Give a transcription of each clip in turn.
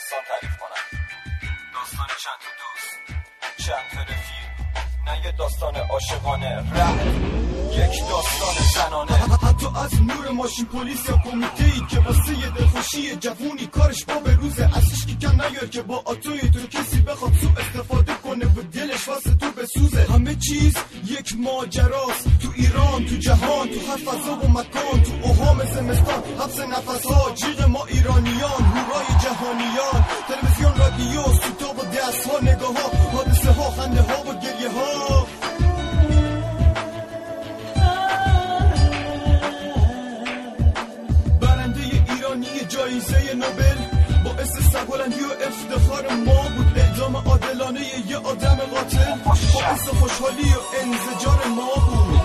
داستان تعریف کنم. داستان چند تا دوست، چند تا رفیق، نه یه داستان عاشقانه، رفت یک داستان زنانه. حتی از نور ماشین پلیس یا کمیته‌ای که واسه یه دلخوشی جوونی کارش با به روزه، ازش کی کم نیار که با آتوی تو کسی بخواد سوء استفاده کنه و دلش واسه تو بسوزه. همه چیز یک ماجراست تو ایران، تو جهان، تو هر فضا و مکان، تو اوهام زمستان، حبس نفس‌ها، جیغ ما ایرانیان، هورای جهانیان، تلویزیون، رادیو، سوتا و دست‌ها، نگاه‌ها، حادثه‌ها، خنده‌ها و گریه‌ها. جایزه نوبل باعث سربلندی و افتخار ما بود. اعدام عادلانه یه آدم قاتل باعث خوشحالی و انزجار ما بود.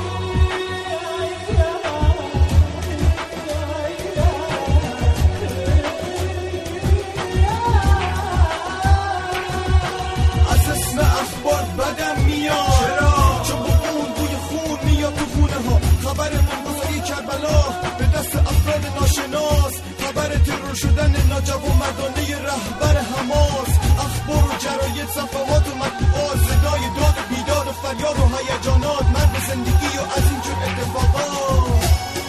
از اسم اخبار بدم میاد. چرا؟ چون با اون بوی خون میاد تو خونه ها. خبر بمبارانی کربلا به دست افراد ناشناس، خبر ترور شدن ناجوانمردانه رهبر حماس، اخبار و جراید، صفحات و مطبوعات، صدای داد و بیداد و فریاد و هیجانات، مرد زندگی و از اینجور اتفاقات.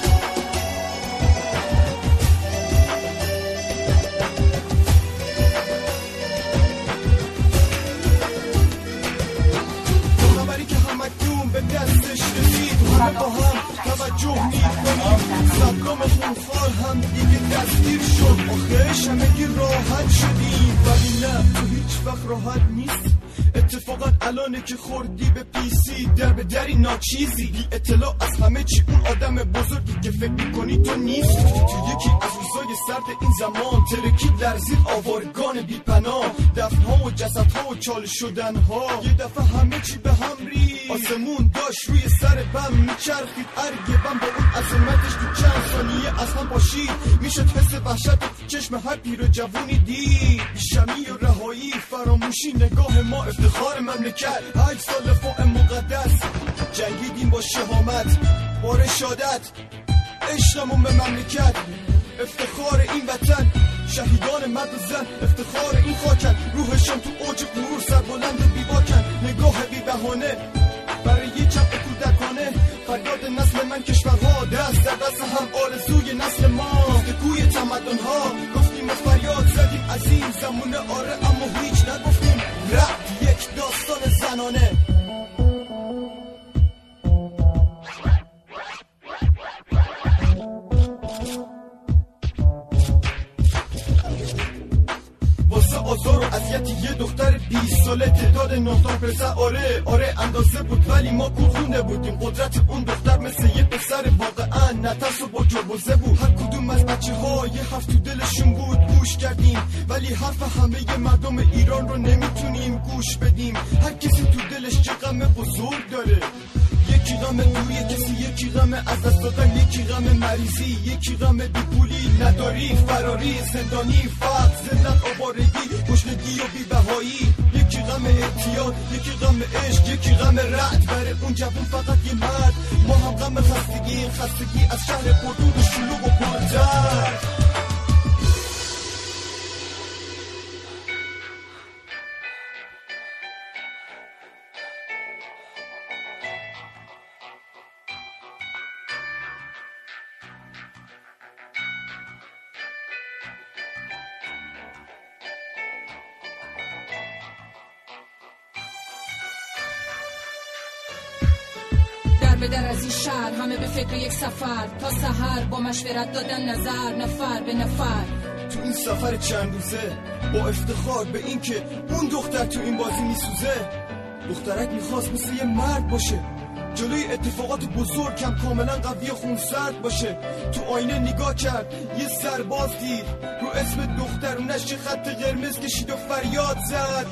خبری که همکنون به دستش رسید، همه با هم توجه میکنیم، صدام خونخوار هم دیگه دستگیر شد. آخرش همگی راحت شدیم، ولی نه، تو هیچ وقت راحت نیست. اتفاقا الانه که خوردی به پیسی، در به دری ناچیزی، بی اطلاع از همه چی، اون آدم بزرگی که فکر میکنی تو نیست. تو یکی از روزای سرد این زمان ترکی در زیر آوارگان بی پناه، دفنها و جسدها و چال شدنها. یه دفعه همه چی به هم ریخت، آسمون داشت روی سر بم میچرخید، ارگ بم با اون عظمتش تو چند ثانیه از هم پاشید. میشد حس وحشت تو چشم هر پیر و جوونی دید. بیشمی و رهایی، فراموشی، نگاه ما، افتخار مملکت. 8 سال فوق مقدس جنگیدیم با شهامت، با رشادت، عشقمون به مملکت، افتخار این وطن، شهیدان مرد و زن، افتخار این خاکن. روحشان تو اوج غرور سربلند و بیباکن، نگاه بی بهانه برای یه جمع کودکانه. فریاد نسل من، کشورها دست در دست هم، آرزوی نسل ما، گفتگوی تمدن‌ها. گفتیم و فریاد زدیم از این زمونه، آره اما هیچ نگفتیم. رفت یک داستان زنانه. آزار و اذیت یه دختر 20 ساله، تعداد 9 تا پسر، آره اندازه بود، ولی ما کورخونه بودیم. قدرت اون دختر مثل یه پسر واقعا نترس و با جربوزه بود. هر کدوم از بچه ها یه حرف تو دلشون بود، گوش کردیم، ولی حرف همه مردم ایران رو نمیتونیم گوش بدیم. هر کسی تو دلش چه غم بزرگ داره، یکی غم دوری کسی، یکی غم از دست دادن، یکی غم مریضی، یکی غم بیپولی، نداری، فراری، زندانی، فقر، ذلت، آوارگی، گشنگی و بی‌بهایی، یکی غم اعتیاد، یکی غم عشق، یکی غم رعد. برای اون جوون فقط یه مرد. ما هم غم خستگی از شهر پردود و شلوغ و پردرد. به در از این شهر همه به فکر یک سفر، تا سحر با مشورت دادن نظر، نفر به نفر. تو این سفر چند روزه با افتخار به این که اون دختر تو این بازی میسوزه. دخترک میخواست مثل یه مرد باشه، جلوی اتفاقات بزرگ کم کاملا قوی خونسرد باشه. تو آینه نگاه کرد، یه سرباز دید، رو اسم دخترونش یه خط قرمز کشید و فریاد زد.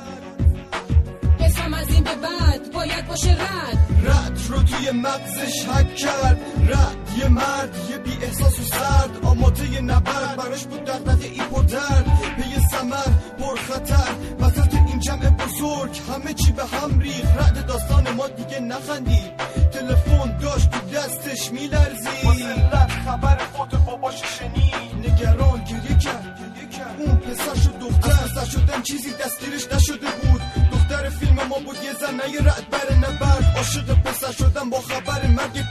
اسم از این به بعد باید باشه رد رو توی مغزش حک کرد. رد یه مرد، یه بی احساس و سرد، آماده یه نبرد، براش بود دغدغه ای پر درد، پی ثمر پر خطر. وسط این جمع بزرگ همه چی به هم ریخت. رد داستان ما دیگه نخندید، تلفن داشت تو دستش میلرزید. واسه خبر فوت باباش شنید، نگران گریه کرد. اون پسرش و دختر چیزی دستگیرش نشده بود. دختر فیلم ما بود، یه زن نه یه رعد بر نبرد. عاشق پسر شدم با خبر مرگ